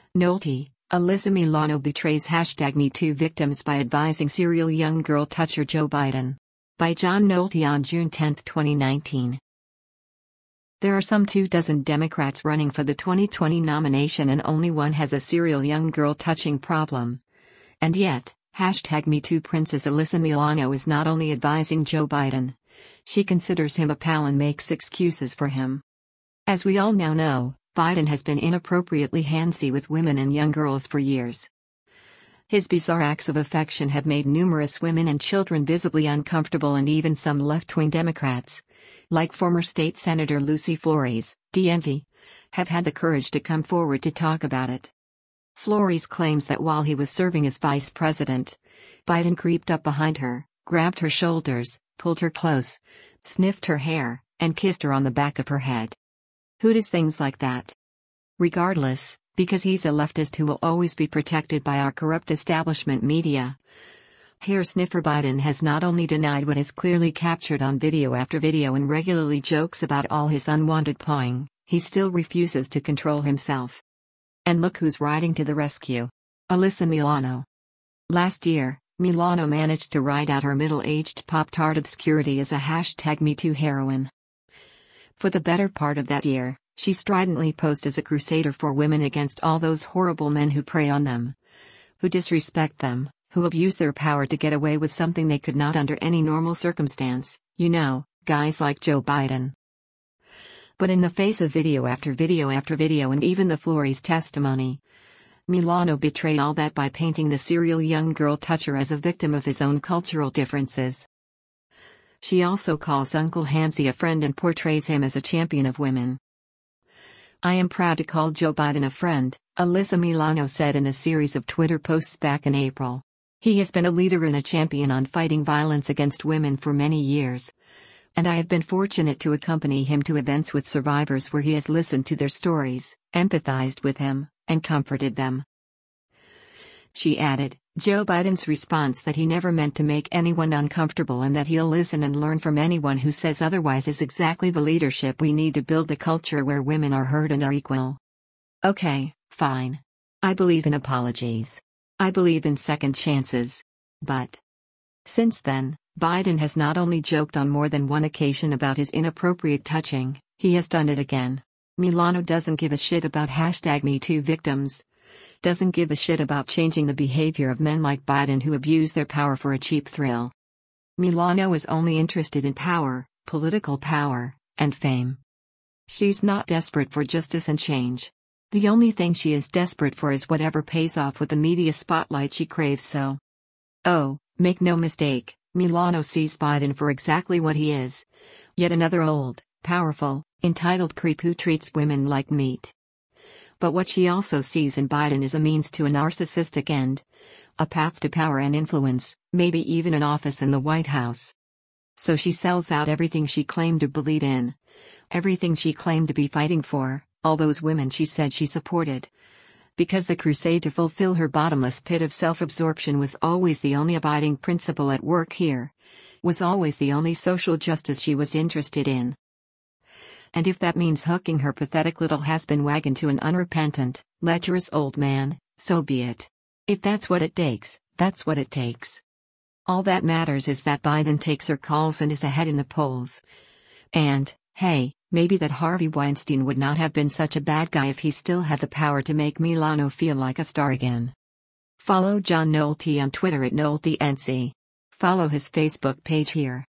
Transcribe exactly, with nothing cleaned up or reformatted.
Nolte, Alyssa Milano betrays hashtag MeToo victims by advising serial young girl toucher Joe Biden. By John Nolte on June tenth, twenty nineteen. There are some two dozen Democrats running for the twenty twenty nomination and only one has a serial young girl touching problem. And yet, hashtag MeToo Princess Alyssa Milano is not only advising Joe Biden. She considers him a pal and makes excuses for him. As we all now know, Biden has been inappropriately handsy with women and young girls for years. His bizarre acts of affection have made numerous women and children visibly uncomfortable, and even some left-wing Democrats, like former state Senator Lucy Flores, D M V, have had the courage to come forward to talk about it. Flores claims that while he was serving as vice president, Biden creeped up behind her, grabbed her shoulders, pulled her close, sniffed her hair, and kissed her on the back of her head. Who does things like that? Regardless, because he's a leftist who will always be protected by our corrupt establishment media. Hair sniffer Biden has not only denied what is clearly captured on video after video and regularly jokes about all his unwanted pawing, he still refuses to control himself. And look who's riding to the rescue. Alyssa Milano. Last year, Milano managed to ride out her middle-aged Pop-Tart obscurity as a hashtag MeToo heroine. For the better part of that year, she stridently posed as a crusader for women against all those horrible men who prey on them, who disrespect them, who abuse their power to get away with something they could not under any normal circumstance, you know, guys like Joe Biden. But in the face of video after video after video and even the Flores testimony, Milano betrayed all that by painting the serial young girl toucher as a victim of his own cultural differences. She also calls Uncle Handsy a friend and portrays him as a champion of women. I am proud to call Joe Biden a friend, Alyssa Milano said in a series of Twitter posts back in April. He has been a leader and a champion on fighting violence against women for many years. And I have been fortunate to accompany him to events with survivors where he has listened to their stories, empathized with them, and comforted them. She added, Joe Biden's response that he never meant to make anyone uncomfortable and that he'll listen and learn from anyone who says otherwise is exactly the leadership we need to build a culture where women are heard and are equal. Okay, fine. I believe in apologies. I believe in second chances. But since then, Biden has not only joked on more than one occasion about his inappropriate touching, he has done it again. Milano doesn't give a shit about hashtag MeToo victims. Doesn't give a shit about changing the behavior of men like Biden who abuse their power for a cheap thrill. Milano is only interested in power, political power, and fame. She's not desperate for justice and change. The only thing she is desperate for is whatever pays off with the media spotlight she craves so. Oh, make no mistake, Milano sees Biden for exactly what he is. Yet another old, powerful, entitled creep who treats women like meat. But what she also sees in Biden is a means to a narcissistic end. A path to power and influence, maybe even an office in the White House. So she sells out everything she claimed to believe in. Everything she claimed to be fighting for, all those women she said she supported. Because the crusade to fulfill her bottomless pit of self-absorption was always the only abiding principle at work here. Was always the only social justice she was interested in. And if that means hooking her pathetic little has-been wagon to an unrepentant, lecherous old man, so be it. If that's what it takes, that's what it takes. All that matters is that Biden takes her calls and is ahead in the polls. And, hey, maybe that Harvey Weinstein would not have been such a bad guy if he still had the power to make Milano feel like a star again. Follow John Nolte on Twitter at NolteNC. Follow his Facebook page here.